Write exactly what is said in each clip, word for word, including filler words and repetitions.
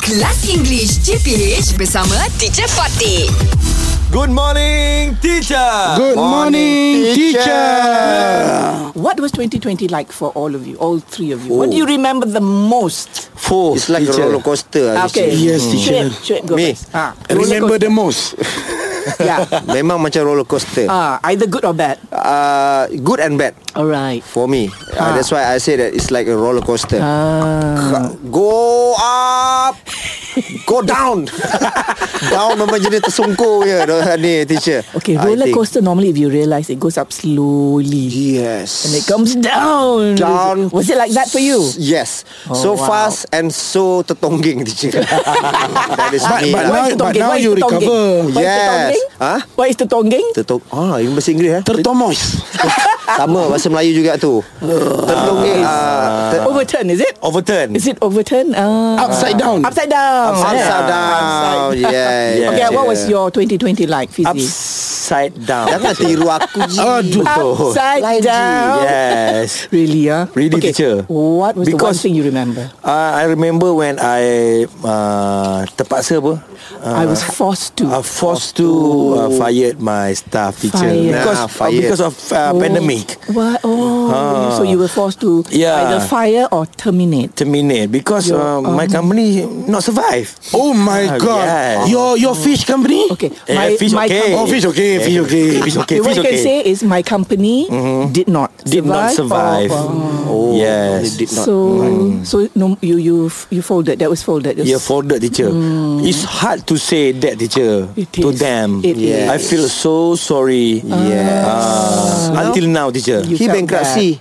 Kelas English G P H bersama Teacher Fatih. Good morning, teacher. Good morning, teacher. What was twenty twenty like for all of you, all three of you? What do you remember the most? Four. It's like teacher. a roller coaster. Okay. Yes, teacher. Should, should go Me. first. Ah, I remember the most. Yeah. Memang macam roller coaster. Ah, either good or bad. Uh, good and bad All right. for me. Uh, Ah. that's why I say that it's like a roller coaster. Ah. Go up, go down. Down memang jadi tersungkur je ni, teacher. Okay, I roller think. coaster normally if you realise it goes up slowly Yes. and it comes down. Down. Was it like that for you? Yes. Oh, so wow. fast and so tertongging, teacher. That is But- me but lah. now- Why is but Tonggeng? now Why is you Tonggeng? recover. Why is Yes. Tonggeng? Ah? Why is Tonggeng? Tertong. Ah, ini bahasa Inggeris eh? Tertomos. Sama bahasa Melayu juga tu. Tertongging. ah, ter- Overturn, is it? Overturn. Is it overturn? Uh, Upside down. Upside down. Upside Yeah. down. Yeah. Yeah. Okay, what was yeah. your twenty twenty like, Fizi? Upside down. Jangan tiru aku je. Aduh. Upside Lain, Ji. down. Yes. Really, ah? Really, okay. teacher. What was the one Because- thing you remember? Uh, I remember when I uh, terpaksa apa? Uh, I was forced to. uh, forced to uh, fired my staff teacher Fired. because Nah, uh, fired. because of uh, Oh. pandemic. What? Oh, Ah. so you were forced to Yeah. either fire or terminate. Terminate because Your- uh, my company not survive. Oh my Ah, God. yes. Your your fish company? Okay, Eh, fish okay. Oh, fish okay, fish okay. Fish okay. Okay, what Fish you can okay. say is my company did not Did not survive. or- Oh, Yes. they did not. So, so no, you you you folded. That was folded. Yeah, folded teacher. It's hard to say that teacher It to is. them. It is. I feel so sorry. Yes. Uh, until now, teacher. You He felt bankruptcy.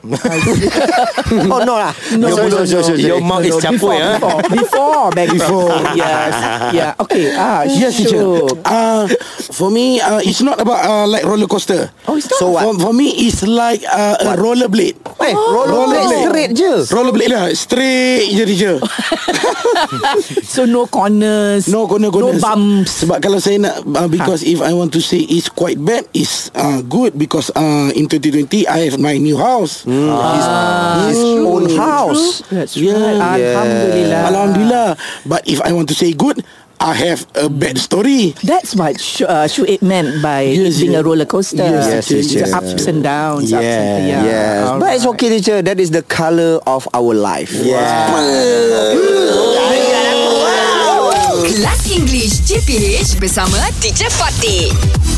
Oh no lah. No, Your- no, no, your- no. your mouth is No, no, capoi, before, ah. before, before, before. Yes, yeah. Okay. Ah, Yes, teacher. sure. Uh, for me, uh, it's not about uh, like roller coaster. Oh, it's not. So what? For, for me, it's like uh, a rollerblade. Eh, rollerblade straight je. Rollerblade lah, straight je, teacher. So no corners, No corner corners. no bumps. Sebab kalau saya nak uh, because if I want to say it's quite bad, it's uh, good because uh, in twenty twenty I have my new house. His, his own house. That's Yeah. right. Yeah. Alhamdulillah. Alhamdulillah. But if I want to say good, I have a bad story. That's what Shu, uh, Shu it meant by Yes, being yeah. a roller coaster. Yes, yes, It's yes. ups and downs. ups and, Yeah, yeah. Yes. All But it's right. okay, teacher. That is the colour of our life. Kelas English G P H bersama Teacher Fatih.